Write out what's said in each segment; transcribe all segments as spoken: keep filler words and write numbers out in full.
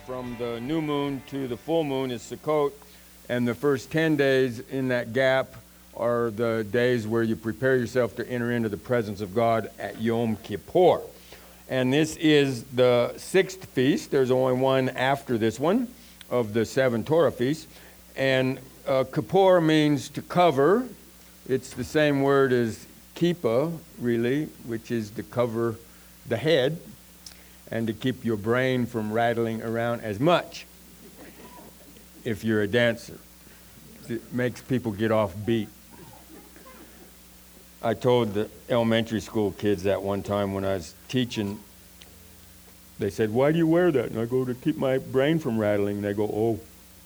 from the new moon to the full moon is Sukkot, and the first ten days in that gap are the days where you prepare yourself to enter into the presence of God at Yom Kippur. And this is the sixth feast. There's only one after this one of the seven Torah feasts. And uh, Kippur means to cover. It's the same word as kippah, really, which is to cover the head and to keep your brain from rattling around as much if you're a dancer. It makes people get off beat. I told the elementary school kids that one time when I was teaching. They said, "Why do you wear that?" And I go, "To keep my brain from rattling." And they go, "Oh."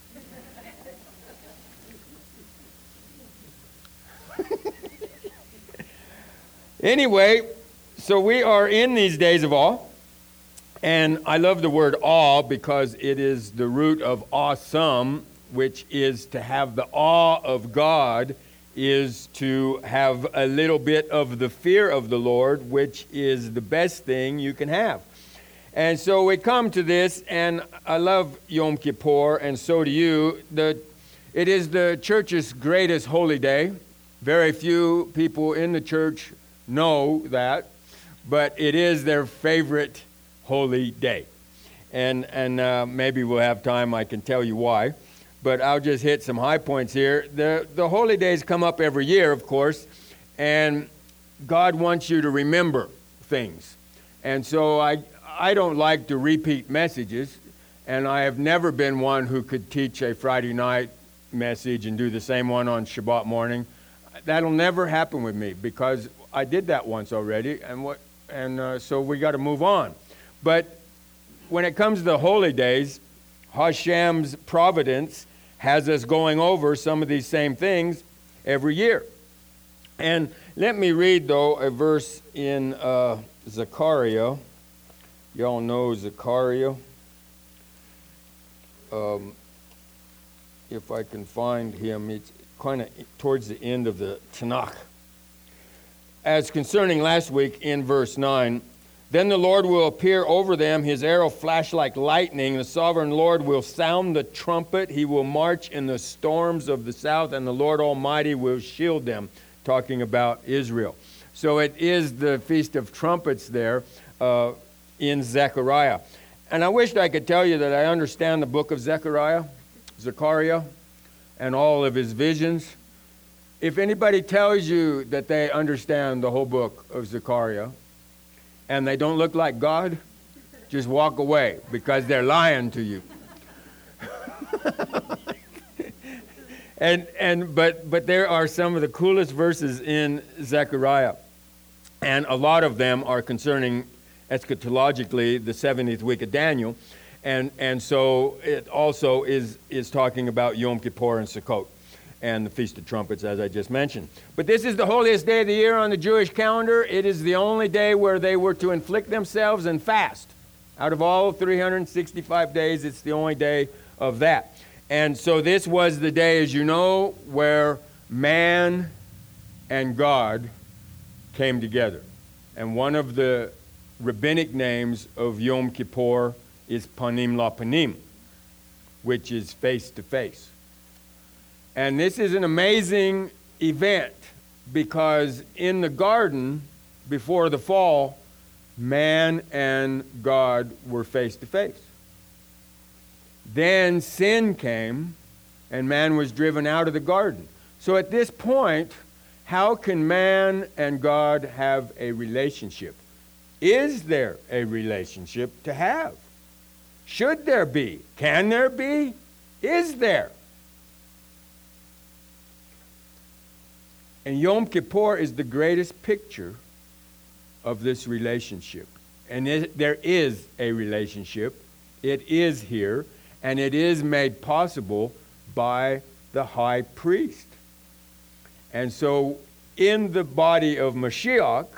Anyway, so we are in these days of awe. And I love the word awe because it is the root of awesome, which is to have the awe of God, is to have a little bit of the fear of the Lord, which is the best thing you can have. And so we come to this, and I love Yom Kippur, and so do you. The, it is the church's greatest holy day. Very few people in the church know that, but it is their favorite holy day. And, and uh, maybe we'll have time, I can tell you why. But I'll just hit some high points here. The, the holy days come up every year, of course, and God wants you to remember things. And so I, I don't like to repeat messages, and I have never been one who could teach a Friday night message and do the same one on Shabbat morning. That'll never happen with me because I did that once already, and what, and uh, so we got to move on. But when it comes to the holy days, Hashem's providence has us going over some of these same things every year. And let me read, though, a verse in uh, Zechariah. Y'all know Zechariah. Um, if I can find him, it's kind of towards the end of the Tanakh. As concerning last week in verse nine, "Then the Lord will appear over them, his arrow flash like lightning. The sovereign Lord will sound the trumpet. He will march in the storms of the south, and the Lord Almighty will shield them," talking about Israel. So it is the Feast of Trumpets there uh, in Zechariah. And I wished I could tell you that I understand the book of Zechariah, Zechariah, and all of his visions. If anybody tells you that they understand the whole book of Zechariah, and they don't look like God, just walk away because they're lying to you. and and but but there are some of the coolest verses in Zechariah, and a lot of them are concerning eschatologically the seventieth week of Daniel, and and so it also is is talking about Yom Kippur and Sukkot and the Feast of Trumpets, as I just mentioned. But this is the holiest day of the year on the Jewish calendar. It is the only day where they were to inflict themselves and fast. Out of all three hundred sixty-five days, it's the only day of that. And so this was the day, as you know, where man and God came together. And one of the rabbinic names of Yom Kippur is Panim La Panim, which is face to face. And this is an amazing event because in the garden, before the fall, man and God were face to face. Then sin came and man was driven out of the garden. So at this point, how can man and God have a relationship? Is there a relationship to have? Should there be? Can there be? Is there? And Yom Kippur is the greatest picture of this relationship. And it, there is a relationship. It is here. And it is made possible by the high priest. And so in the body of Mashiach,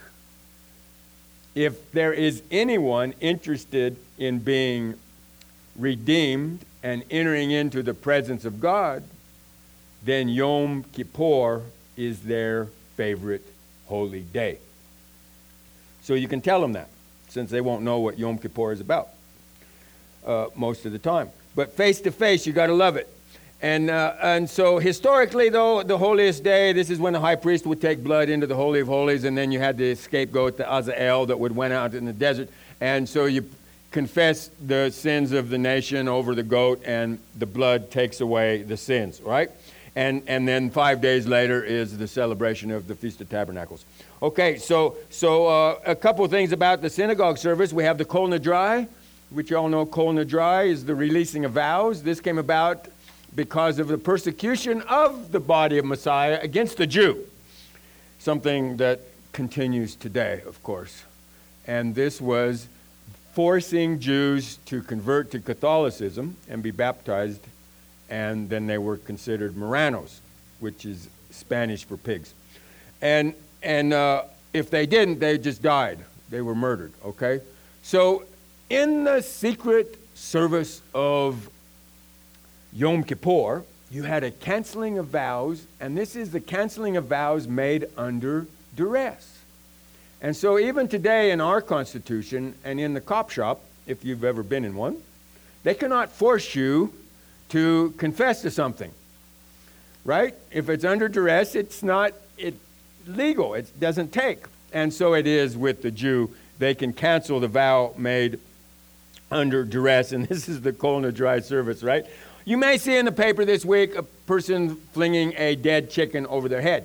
if there is anyone interested in being redeemed and entering into the presence of God, then Yom Kippur is their favorite holy day. So you can tell them that, since they won't know what Yom Kippur is about. uh, most of the time. But face to face, you got to love it. And uh, and so historically, though, the holiest day, this is when the high priest would take blood into the Holy of Holies, and then you had the scapegoat, the Azazel, that would went out in the desert. And so you confess the sins of the nation over the goat, and the blood takes away the sins, right? And and then five days later is the celebration of the Feast of Tabernacles. Okay, so so uh, a couple of things about the synagogue service. We have the Kol Nidrei, which you all know. Kol Nidrei is the releasing of vows. This came about because of the persecution of the body of Messiah against the Jew, something that continues today, of course. And this was forcing Jews to convert to Catholicism and be baptized, and then they were considered marranos, which is Spanish for pigs. And and uh, if they didn't, they just died. They were murdered, okay? So in the secret service of Yom Kippur, you had a canceling of vows, and this is the canceling of vows made under duress. And so even today in our Constitution and in the cop shop, if you've ever been in one, they cannot force you to confess to something, right? If it's under duress, it's not it legal. It doesn't take. And so it is with the Jew. They can cancel the vow made under duress, and this is the Kol Nidrei service, right? You may see in the paper this week a person flinging a dead chicken over their head.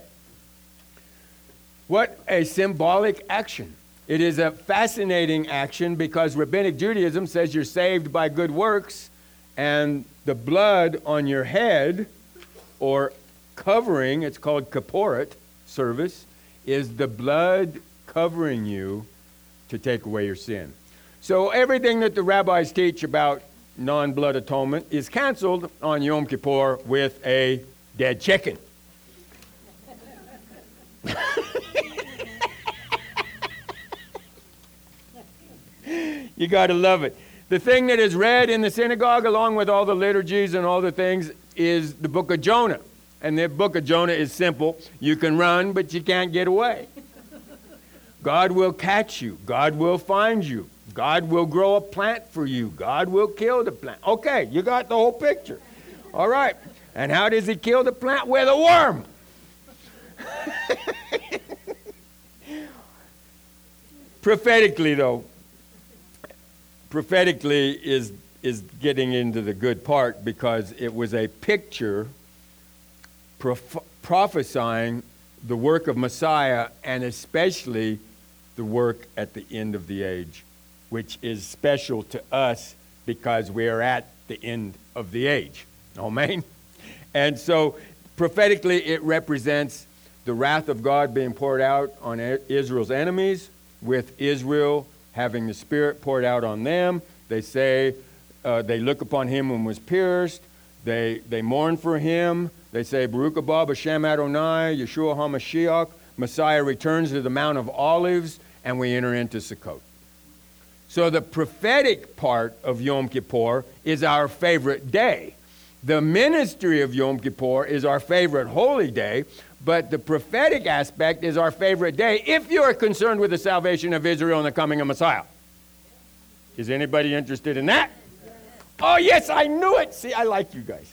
What a symbolic action. It is a fascinating action because Rabbinic Judaism says you're saved by good works, and the blood on your head, or covering, it's called Kippurit service, is the blood covering you to take away your sin. So everything that the rabbis teach about non-blood atonement is canceled on Yom Kippur with a dead chicken. You got to love it. The thing that is read in the synagogue, along with all the liturgies and all the things, is the book of Jonah. And the book of Jonah is simple. You can run, but you can't get away. God will catch you. God will find you. God will grow a plant for you. God will kill the plant. Okay, you got the whole picture. All right. And how does he kill the plant? With a worm. Prophetically, though, prophetically is, is getting into the good part, because it was a picture prof- prophesying the work of Messiah, and especially the work at the end of the age, which is special to us because we are at the end of the age. Amen? And so prophetically it represents the wrath of God being poured out on Israel's enemies, with Israel having the Spirit poured out on them. They say uh, they look upon him who was pierced. They they mourn for him. They say, Baruch haba b'Shem Adonai, Yeshua HaMashiach. Messiah returns to the Mount of Olives, and we enter into Sukkot. So the prophetic part of Yom Kippur is our favorite day. The ministry of Yom Kippur is our favorite holy day, but the prophetic aspect is our favorite day if you are concerned with the salvation of Israel and the coming of Messiah. Is anybody interested in that? Oh, yes, I knew it. See, I like you guys.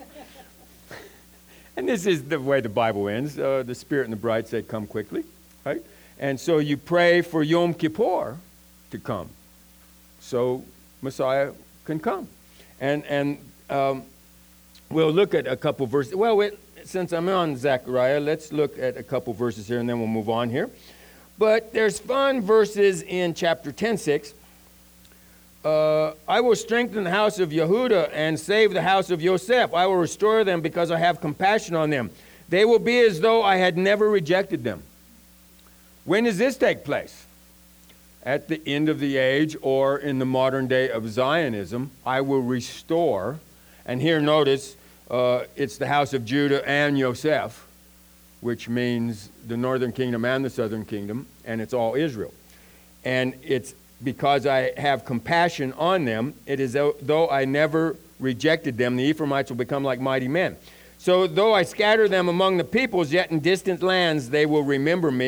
And this is the way the Bible ends. Uh, the Spirit and the bride say, come quickly, right? And so you pray for Yom Kippur to come, so Messiah can come. And and um, we'll look at a couple verses. Well, wait, since I'm on Zechariah, let's look at a couple verses here, and then we'll move on here. But there's fun verses in chapter ten six. Uh, I will strengthen the house of Yehuda and save the house of Yosef. I will restore them because I have compassion on them. They will be as though I had never rejected them. When does this take place? At the end of the age, or in the modern day of Zionism. I will restore. And here notice, uh, it's the house of Judah and Yosef, which means the northern kingdom and the southern kingdom, and it's all Israel. And it's because I have compassion on them, it is though I never rejected them. The Ephraimites will become like mighty men. So though I scatter them among the peoples, yet in distant lands they will remember me,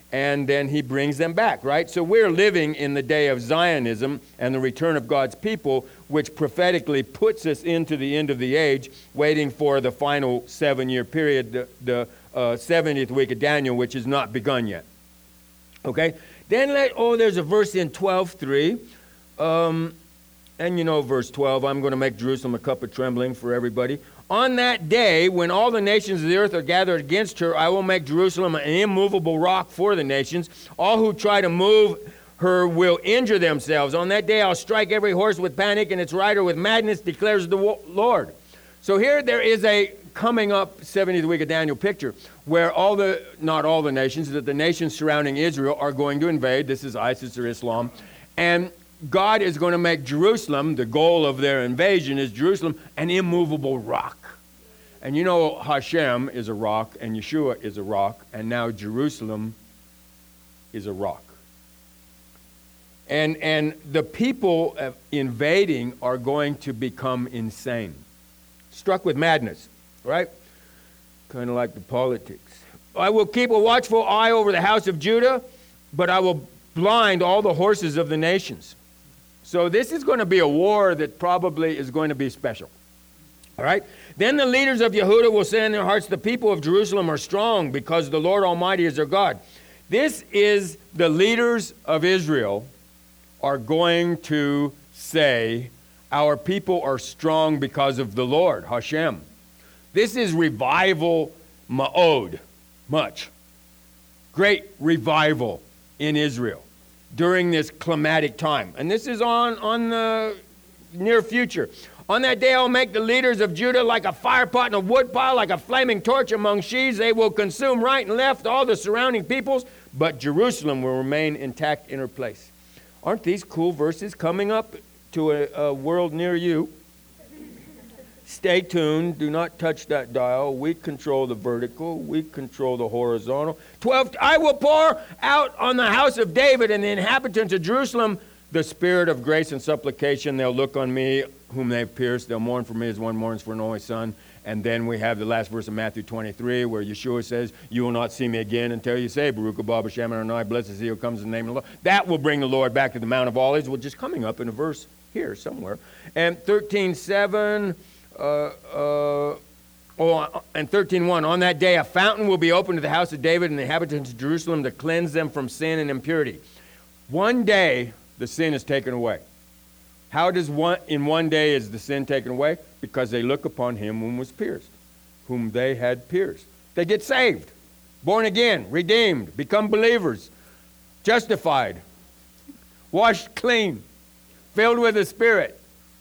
and then he brings them back, right? So we're living in the day of Zionism and the return of God's people, which prophetically puts us into the end of the age, waiting for the final seven-year period, the, the uh, seventieth week of Daniel, which has not begun yet. Okay? Then, let, oh, there's a verse in twelve three. Um, and you know verse twelve, I'm going to make Jerusalem a cup of trembling for everybody. On that day, when all the nations of the earth are gathered against her, I will make Jerusalem an immovable rock for the nations. All who try to move her will injure themselves. On that day, I'll strike every horse with panic and its rider with madness, declares the Lord. So here there is a coming up seventieth week of Daniel picture where all the, not all the nations, that the nations surrounding Israel are going to invade. This is ISIS or Islam. And God is going to make Jerusalem, the goal of their invasion is Jerusalem, an immovable rock. And you know Hashem is a rock, and Yeshua is a rock, and now Jerusalem is a rock. And, and the people invading are going to become insane. Struck with madness, right? Kind of like the politics. I will keep a watchful eye over the house of Judah, but I will blind all the horses of the nations. So this is going to be a war that probably is going to be special. All right? Then the leaders of Yehudah will say in their hearts, the people of Jerusalem are strong because the Lord Almighty is their God. This is the leaders of Israel are going to say, our people are strong because of the Lord, Hashem. This is revival ma'od, much. Great revival in Israel during this climatic time. And this is on, on the near future. On that day, I'll make the leaders of Judah like a fire pot in a wood pile, like a flaming torch among sheaves. They will consume right and left all the surrounding peoples, but Jerusalem will remain intact in her place. Aren't these cool verses coming up to a, a world near you? Stay tuned. Do not touch that dial. We control the vertical. We control the horizontal. twelve, I will pour out on the house of David and the inhabitants of Jerusalem the spirit of grace and supplication. They'll look on me whom they've pierced. They'll mourn for me as one mourns for an only son. And then we have the last verse of Matthew twenty-three where Yeshua says, you will not see me again until you say, Baruch haba b'shem Adonai, blessed is he who comes in the name of the Lord. That will bring the Lord back to the Mount of Olives, which is coming up in a verse here somewhere. And thirteen seven... Uh, uh, oh, and thirteen one, on that day a fountain will be opened to the house of David and the inhabitants of Jerusalem to cleanse them from sin and impurity. One day the sin is taken away. How does one, in one day is the sin taken away? Because they look upon him whom was pierced, whom they had pierced. They get saved, born again, redeemed, become believers, justified, washed clean, filled with the Spirit.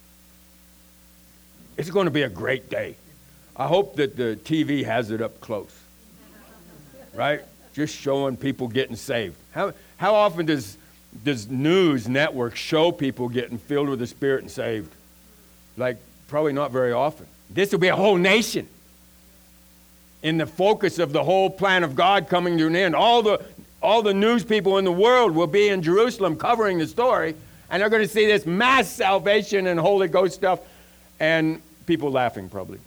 It's going to be a great day. I hope that the T V has it up close, right? Just showing people getting saved. How how often does does news networks show people getting filled with the Spirit and saved? Like, probably not very often. This will be a whole nation in the focus of the whole plan of God coming to an end. All the all the news people in the world will be in Jerusalem covering the story, and they're going to see this mass salvation and Holy Ghost stuff, and people laughing probably.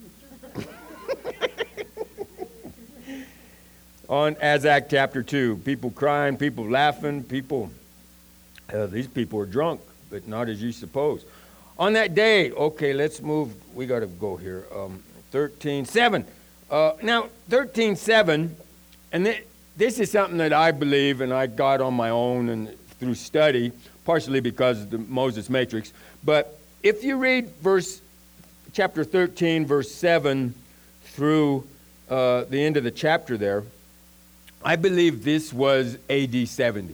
On Azak chapter two, people crying, people laughing, people, uh, these people are drunk, but not as you suppose. On that day, okay, let's move, we got to go here, um, thirteen seven. Uh, now, thirteen seven, and th- this is something that I believe and I got on my own and through study, partially because of the Moses Matrix, but if you read verse chapter thirteen, verse seven through uh, the end of the chapter there, I believe this was A D seventy.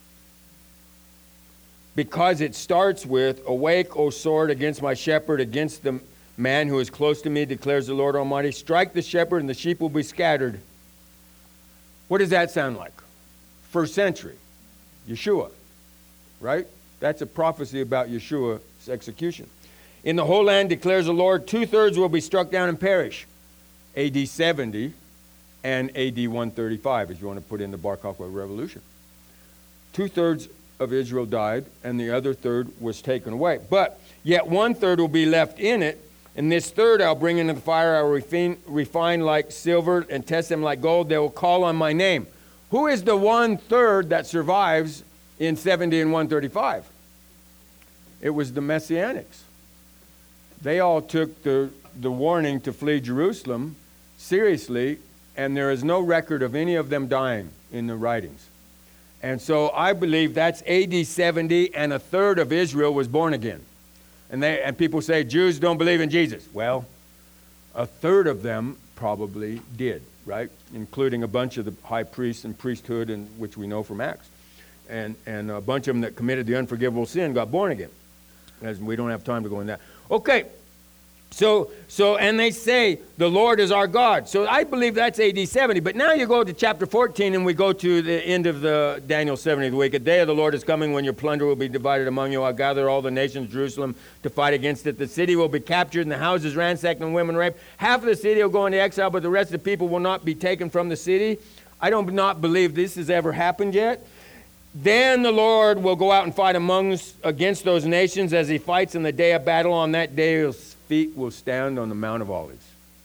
Because it starts with, awake, O sword, against my shepherd, against the man who is close to me, declares the Lord Almighty. Strike the shepherd and the sheep will be scattered. What does that sound like? First century. Yeshua. Right? That's a prophecy about Yeshua's execution. In the whole land, declares the Lord, two-thirds will be struck down and perish. A D seventy and A D one thirty-five, if you want to put in the Bar Kokhba Revolution. Two-thirds of Israel died, and the other third was taken away. But yet one-third will be left in it, and this third I'll bring into the fire. I'll refine, refine like silver and test them like gold. They will call on my name. Who is the one-third that survives in seventy and one thirty-five? It was the Messianics. They all took the, the warning to flee Jerusalem seriously, and there is no record of any of them dying in the writings. And so I believe that's A D seventy, and a third of Israel was born again. And they and people say Jews don't believe in Jesus. Well, a third of them probably did, right? Including a bunch of the high priests and priesthood, and which we know from Acts. And and a bunch of them that committed the unforgivable sin got born again. As we don't have time to go into that. Okay. So, so, and they say, the Lord is our God. So I believe that's A D seventy. But now you go to chapter fourteen, and we go to the end of the Daniel seventieth week. A day of the Lord is coming when your plunder will be divided among you. I'll gather all the nations of Jerusalem to fight against it. The city will be captured, and the houses ransacked, and women raped. Half of the city will go into exile, but the rest of the people will not be taken from the city. I don't not believe this has ever happened yet. Then the Lord will go out and fight amongst, against those nations as he fights in the day of battle. On that day, his feet will stand on the Mount of Olives.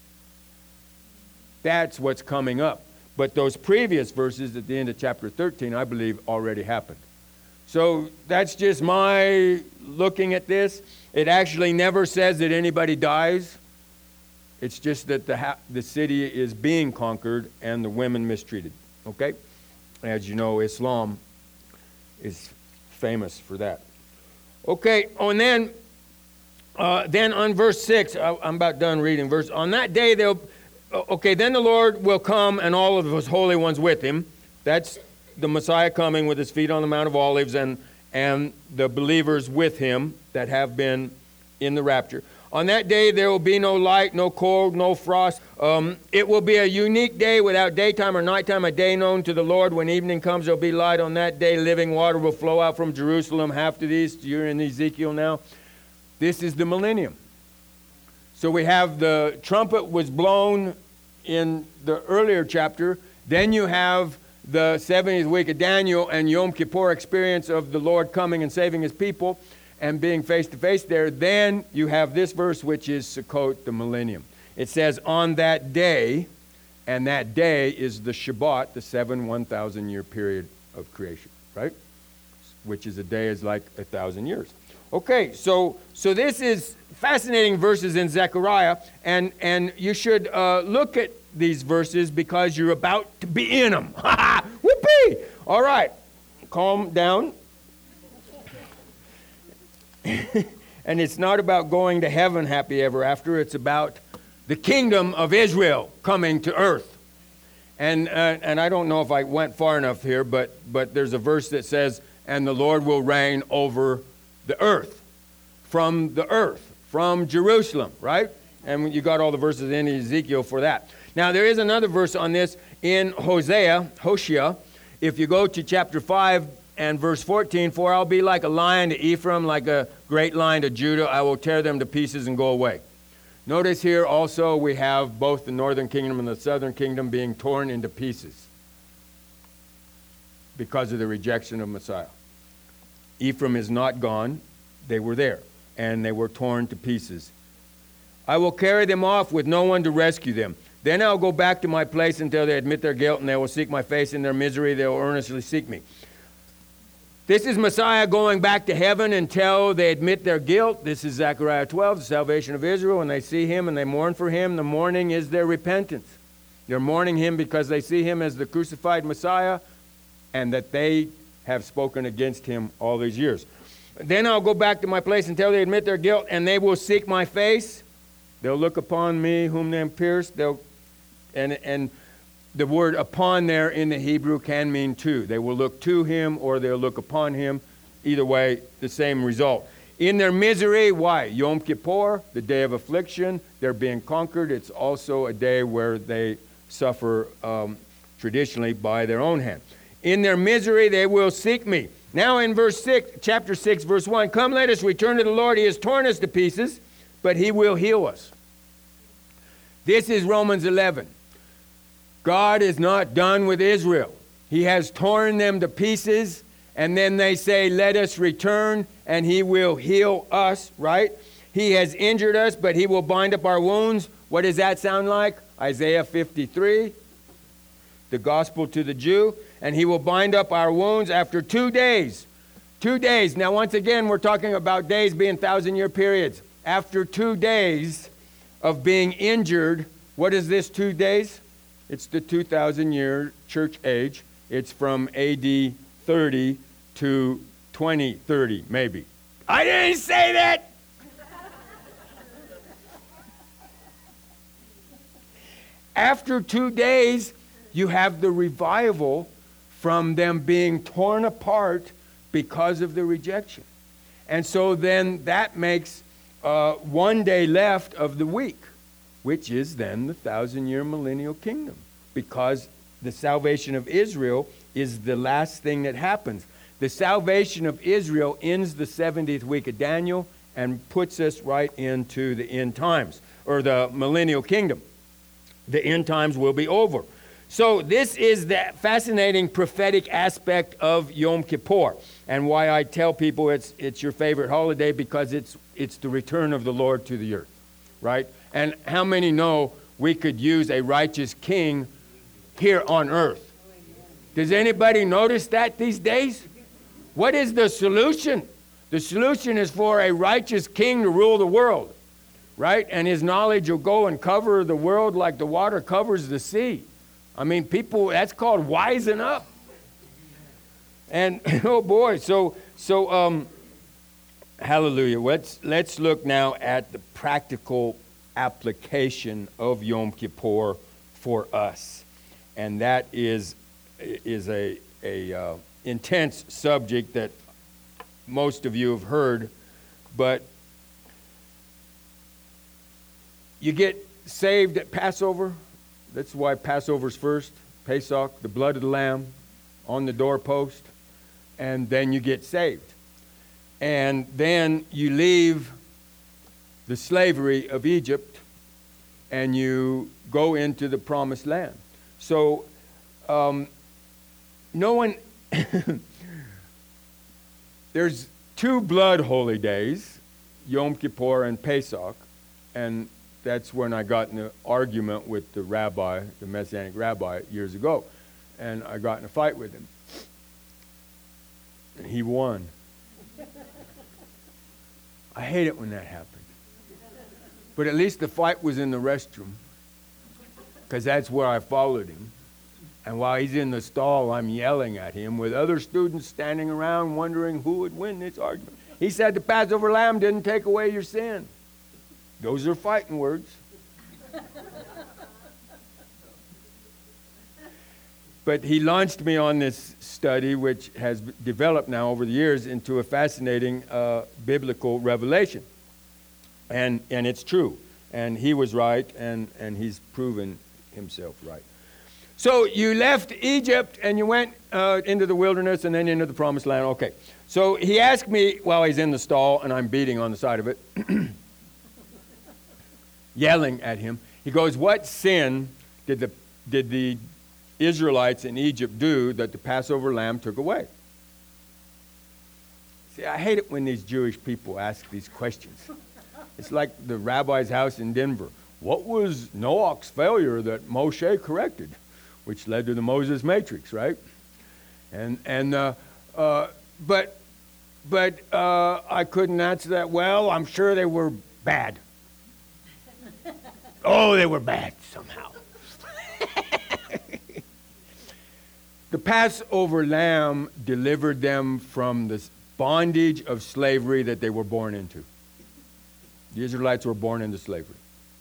That's what's coming up. But those previous verses at the end of chapter thirteen, I believe, already happened. So that's just my looking at this. It actually never says that anybody dies. It's just that the, ha- the city is being conquered and the women mistreated. Okay? As you know, Islam is famous for that. Okay, oh, and then, uh, then on verse six, I, I'm about done reading verse. On that day, they'll. Okay, then the Lord will come and all of his holy ones with him. That's the Messiah coming with his feet on the Mount of Olives, and and the believers with him that have been in the rapture. On that day, there will be no light, no cold, no frost. Um, it will be a unique day without daytime or nighttime, a day known to the Lord. When evening comes, there will be light. On that day, living water will flow out from Jerusalem, half to the east. You're in Ezekiel now. This is the millennium. So we have the trumpet was blown in the earlier chapter. Then you have the seventieth week of Daniel and Yom Kippur experience of the Lord coming and saving his people and being face to face there. Then you have this verse, which is Sukkot, the millennium. It says, on that day, and that day is the Shabbat, the seven one thousand year period of creation, right? Which is a day is like a thousand years. Okay, so so this is fascinating verses in Zechariah, and, and you should uh, look at these verses because you're about to be in them. Whoopee! All right, calm down. And it's not about going to heaven happy ever after. It's about the kingdom of Israel coming to earth. And uh, and I don't know if I went far enough here, but but there's a verse that says, and the Lord will reign over the earth, from the earth, from Jerusalem, right? And you got all the verses in Ezekiel for that. Now, there is another verse on this in Hosea, Hosea. If you go to chapter five and verse fourteen, for I'll be like a lion to Ephraim, like a great lion to Judah. I will tear them to pieces and go away. Notice here also we have both the northern kingdom and the southern kingdom being torn into pieces because of the rejection of Messiah. Ephraim is not gone. They were there, and they were torn to pieces. I will carry them off with no one to rescue them. Then I'll go back to my place until they admit their guilt, and they will seek my face in their misery. They will earnestly seek me. This is Messiah going back to heaven until they admit their guilt. This is Zechariah twelve, the salvation of Israel. When they see him and they mourn for him, the mourning is their repentance. They're mourning him because they see him as the crucified Messiah, and that they have spoken against him all these years. Then I'll go back to my place until they admit their guilt, and they will seek my face. They'll look upon me whom they have pierced. They'll, and, and the word upon there in the Hebrew can mean to. They will look to him or they'll look upon him. Either way, the same result. In their misery, why? Yom Kippur, the day of affliction. They're being conquered. It's also a day where they suffer um, traditionally by their own hand. In their misery, they will seek me. Now in verse six, chapter six, verse one, come, let us return to the Lord. He has torn us to pieces, but he will heal us. This is Romans eleven. God is not done with Israel. He has torn them to pieces, and then they say, let us return, and he will heal us, right? He has injured us, but he will bind up our wounds. What does that sound like? Isaiah fifty-three. The gospel to the Jew. and he will bind up our wounds after two days. Two days. Now, once again, we're talking about days being thousand-year periods. After two days of being injured, what is this two days? It's the two thousand year church age. It's from A D thirty to twenty thirty, maybe. I didn't say that! After two days, you have the revival from them being torn apart because of the rejection. And so then that makes uh, one day left of the week, which is then the thousand-year millennial kingdom, because the salvation of Israel is the last thing that happens. The salvation of Israel ends the seventieth week of Daniel and puts us right into the end times, or the millennial kingdom. The end times will be over. So this is the fascinating prophetic aspect of Yom Kippur, and why I tell people it's it's your favorite holiday, because it's it's the return of the Lord to the earth, right? And how many know we could use a righteous king here on earth? Does anybody notice that these days? What is the solution? The solution is for a righteous king to rule the world, right? And his knowledge will go and cover the world like the water covers the sea. I mean, people, that's called wising up. And, oh boy, so, so um, hallelujah. Let's, let's look now at the practical application of Yom Kippur for us. And that is, is a, a uh, intense subject that most of you have heard, but you get saved at Passover. That's why Passover's first. Pesach, the blood of the lamb on the doorpost. And then you get saved. And then you leave the slavery of Egypt and you go into the promised land. So um, no one... There's two blood holy days, Yom Kippur and Pesach, and that's when I got in an argument with the rabbi, the Messianic rabbi, years ago. And I got in a fight with him. And he won. I hate it when that happens. But at least the fight was in the restroom, because that's where I followed him. And while he's in the stall, I'm yelling at him with other students standing around wondering who would win this argument. He said the Passover lamb didn't take away your sin. Those are fighting words. But he launched me on this study, which has developed now over the years into a fascinating uh, biblical revelation. And and it's true. And he was right, and, and he's proven himself right. So you left Egypt and you went uh, into the wilderness and then into the promised land. Okay. So he asked me while he's in the stall, and I'm beating on the side of it, yelling at him. He goes, what sin did the did the Israelites in Egypt do that the Passover lamb took away? See, I hate it when these Jewish people ask these questions. It's like the rabbi's house in Denver. What was Noah's failure that Moshe corrected? Which led to the Moses Matrix, right? And and uh, uh, but but uh, I couldn't answer that. Well, I'm sure they were bad. Oh, they were bad somehow. The Passover lamb delivered them from the bondage of slavery that they were born into. The Israelites were born into slavery.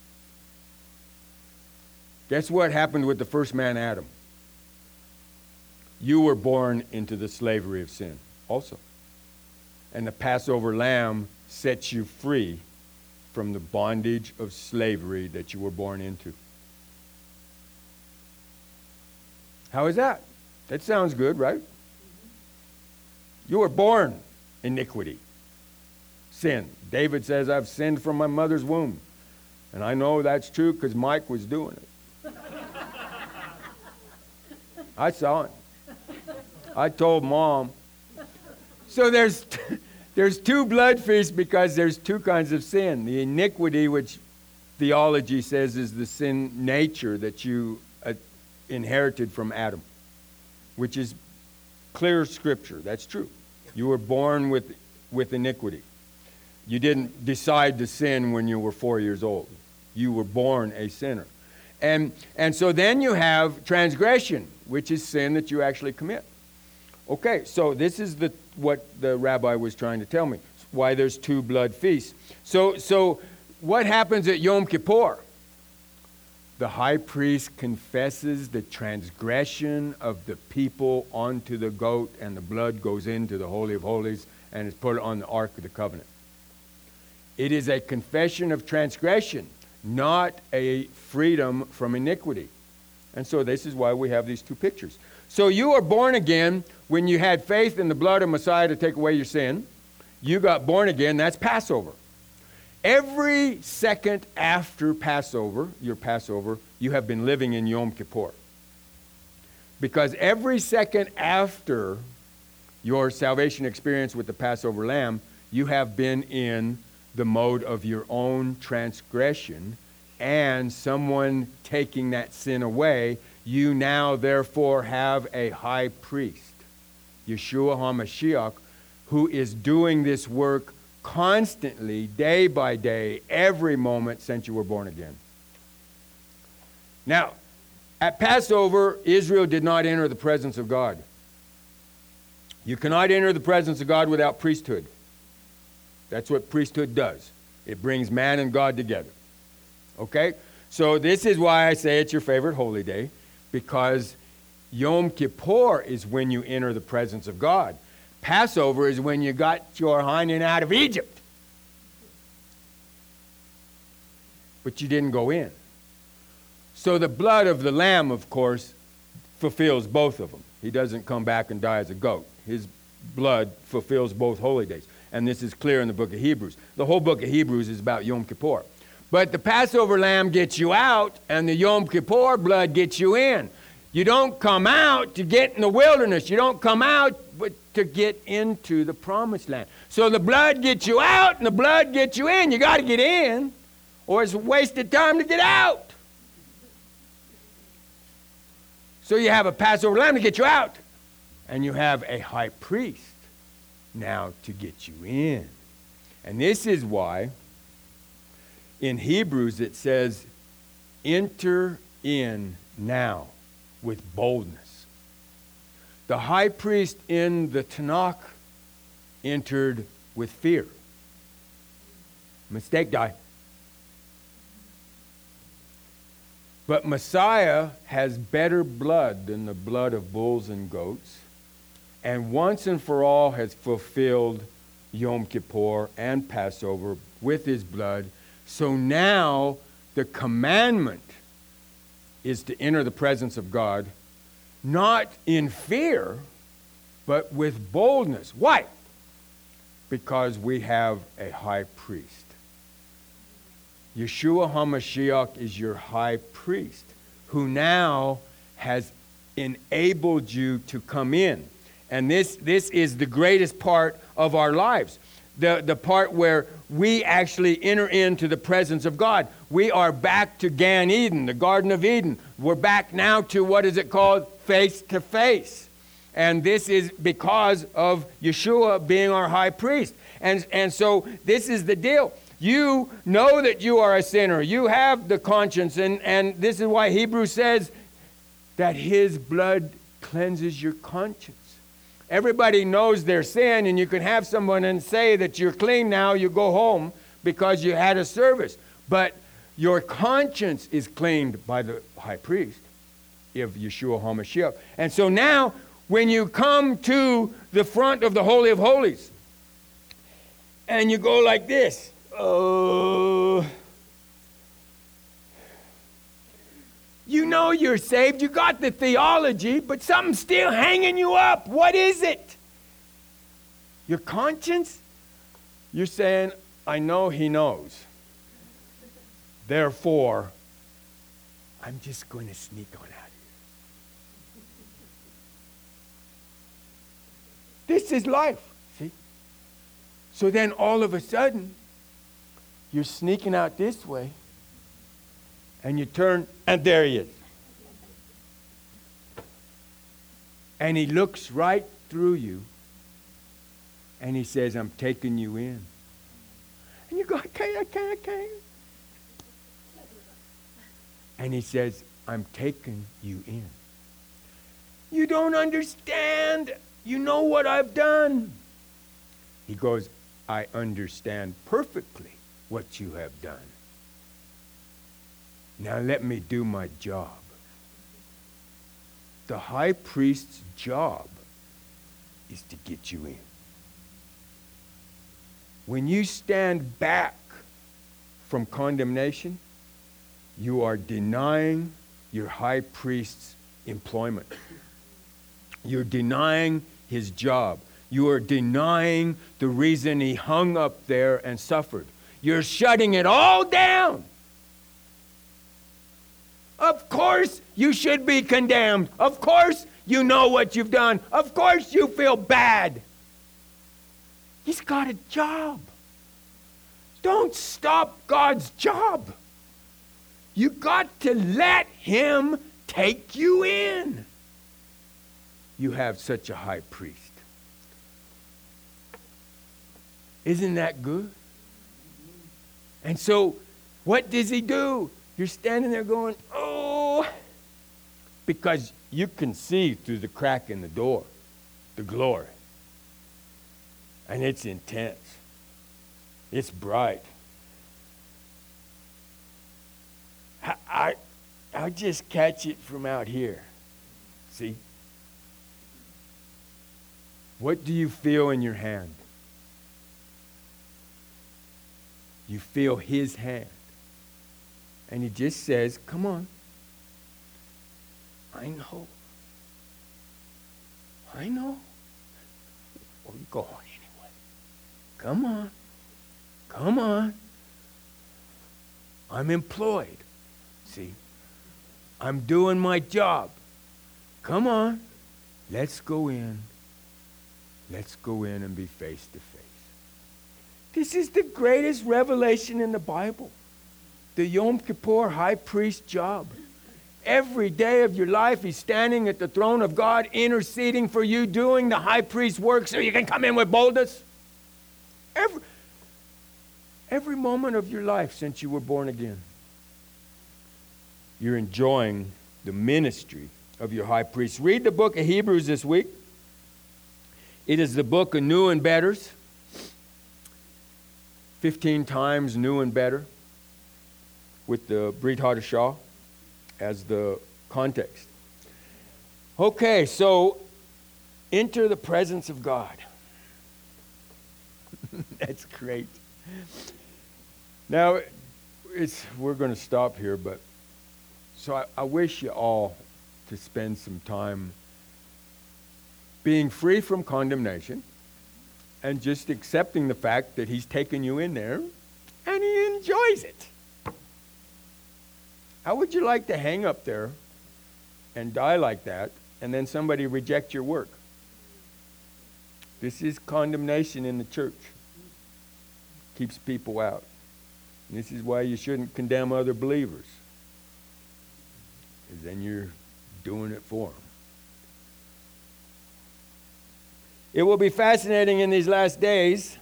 Guess what happened with the first man, Adam? You were born into the slavery of sin also. And the Passover lamb sets you free from the bondage of slavery that you were born into. How is that? That sounds good, right? You were born iniquity, sin. David says, I've sinned from my mother's womb. And I know that's true because Mike was doing it. I saw it. I told Mom. So there's there's two blood feasts because there's two kinds of sin. The iniquity, which theology says is the sin nature that you uh, inherited from Adam. which is clear scripture. That's true. You were born with, with iniquity. You didn't decide to sin when you were four years old. You were born a sinner. And, and so then you have transgression, which is sin that you actually commit. Okay, so this is the what the rabbi was trying to tell me, why there's two blood feasts. So, so what happens at Yom Kippur? The high priest confesses the transgression of the people onto the goat, and the blood goes into the Holy of Holies and is put on the Ark of the Covenant. It is a confession of transgression, not a freedom from iniquity. And so this is why we have these two pictures. So you are born again when you had faith in the blood of Messiah to take away your sin. You got born again. That's Passover. Every second after Passover, your Passover, you have been living in Yom Kippur. Because every second after your salvation experience with the Passover lamb, you have been in the mode of your own transgression and someone taking that sin away. You now therefore have a high priest, Yeshua HaMashiach, who is doing this work constantly, day by day, every moment since you were born again. Now, at Passover, Israel did not enter the presence of God. You cannot enter the presence of God without priesthood. That's what priesthood does. It brings man and God together. Okay? So this is why I say it's your favorite holy day, because Yom Kippur is when you enter the presence of God. Passover is when you got your hiney out of Egypt. But you didn't go in. So the blood of the lamb, of course, fulfills both of them. He doesn't come back and die as a goat. His blood fulfills both holy days. And this is clear in the book of Hebrews. The whole book of Hebrews is about Yom Kippur. But the Passover lamb gets you out, and the Yom Kippur blood gets you in. You don't come out to get in the wilderness. You don't come out but to get into the promised land. So the blood gets you out, and the blood gets you in. You got to get in, or it's a wasted time to get out. So you have a Passover lamb to get you out, and you have a high priest now to get you in. And this is why in Hebrews it says, enter in now with boldness. The high priest in the Tanakh entered with fear. Mistake, die. But Messiah has better blood than the blood of bulls and goats, and once and for all has fulfilled Yom Kippur and Passover with his blood. So now the commandment is to enter the presence of God, not in fear, but with boldness. Why? Because we have a high priest. Yeshua HaMashiach is your high priest, who now has enabled you to come in. And this, this is the greatest part of our lives. The, the part where we actually enter into the presence of God. We are back to Gan Eden, the Garden of Eden. We're back now to, what is it called? Face to face. And this is because of Yeshua being our high priest. And, and so this is the deal. You know that you are a sinner. You have the conscience. And, and this is why Hebrews says that his blood cleanses your conscience. Everybody knows their sin, and you can have someone and say that you're clean now, you go home because you had a service. But your conscience is cleaned by the high priest of Yeshua HaMashiach. And so now, when you come to the front of the Holy of Holies, and you go like this, oh, you know you're saved, you got the theology, but something's still hanging you up. What is it? Your conscience? You're saying, I know he knows. Therefore, I'm just going to sneak on out of here. This is life, see? So then all of a sudden, you're sneaking out this way, and you turn, and there he is. And he looks right through you. And he says, I'm taking you in. And you go, I can't, I can't, I can't. And he says, I'm taking you in. You don't understand. You know what I've done. He goes, I understand perfectly what you have done. Now let me do my job. The high priest's job is to get you in. When you stand back from condemnation, you are denying your high priest's employment. You're denying his job. You are denying the reason he hung up there and suffered. You're shutting it all down. Of course you should be condemned. Of course you know what you've done. Of course you feel bad. He's got a job. Don't stop God's job. You got to let him take you in. You have such a high priest. Isn't that good? And so, what does he do? You're standing there going, oh, because you can see through the crack in the door the glory. And it's intense. It's bright. I, I, I just catch it from out here. See? What do you feel in your hand? You feel his hand. And he just says, come on. I know. I know. Well, go on anyway. Come on. Come on. I'm employed. See? I'm doing my job. Come on. Let's go in. Let's go in and be face to face. This is the greatest revelation in the Bible. The Yom Kippur high priest job. Every day of your life, he's standing at the throne of God, interceding for you, doing the high priest work so you can come in with boldness. Every, every moment of your life since you were born again, you're enjoying the ministry of your high priest. Read the book of Hebrews this week. It is the book of new and betters. Fifteen times new and better, with the Brit Hadashah as the context. Okay, so enter the presence of God. That's great. Now, it's we're going to stop here, but so I, I wish you all to spend some time being free from condemnation and just accepting the fact that he's taken you in there and he enjoys it. How would you like to hang up there and die like that and then somebody reject your work? This is condemnation in the church. Keeps people out. And this is why you shouldn't condemn other believers. Because then you're doing it for them. It will be fascinating in these last days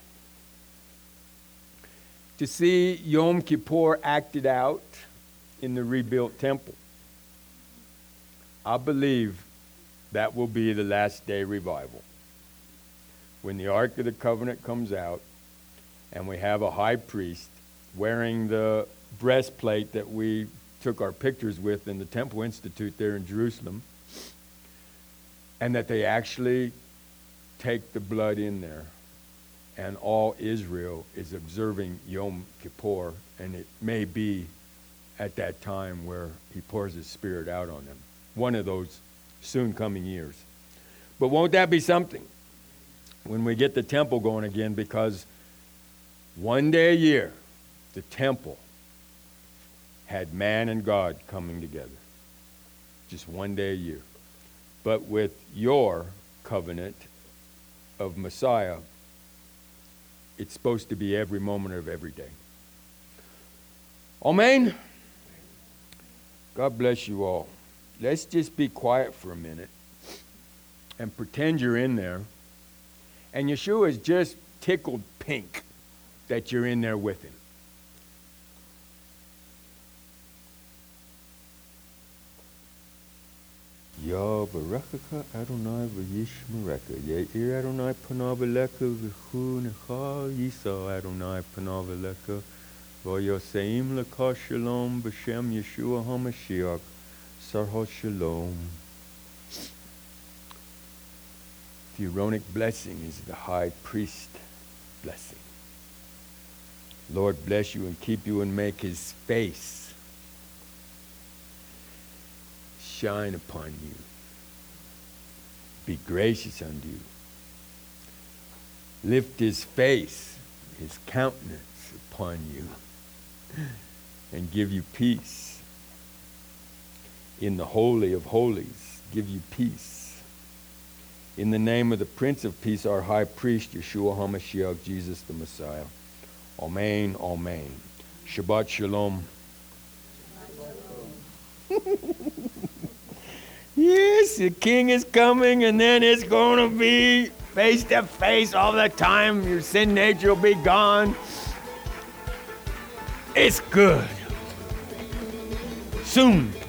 to see Yom Kippur acted out in the rebuilt temple. I believe that will be the last day revival. When the Ark of the Covenant comes out and we have a high priest wearing the breastplate that we took our pictures with in the Temple Institute there in Jerusalem, and that they actually take the blood in there, and all Israel is observing Yom Kippur, and it may be at that time where he pours his Spirit out on them. One of those soon coming years. But won't that be something when we get the temple going again? Because one day a year, the temple had man and God coming together. Just one day a year. But with your covenant of Messiah, it's supposed to be every moment of every day. Amen. God bless you all. Let's just be quiet for a minute. and pretend you're in there. And Yeshua is just tickled pink that you're in there with him. Yah Barakaka Adonai V'Yishmereka Yair Adonai Panav Eleka V'Chu Necha Yisa Adonai Panav Eleka V'Yoseim Leka Shalom B'Shem Yeshua HaMashiach Sarha Shalom. The Aaronic blessing is the high priest blessing. Lord bless you and keep you and make his face shine upon you. Be gracious unto you. Lift his face, his countenance upon you, and give you peace. In the Holy of Holies, give you peace. In the name of the Prince of Peace, our High Priest, Yeshua HaMashiach, Jesus the Messiah. Amen, amen. Shabbat Shalom. Yes, the king is coming, and then it's going to be face to face all the time. Your sin nature will be gone. It's good. Soon.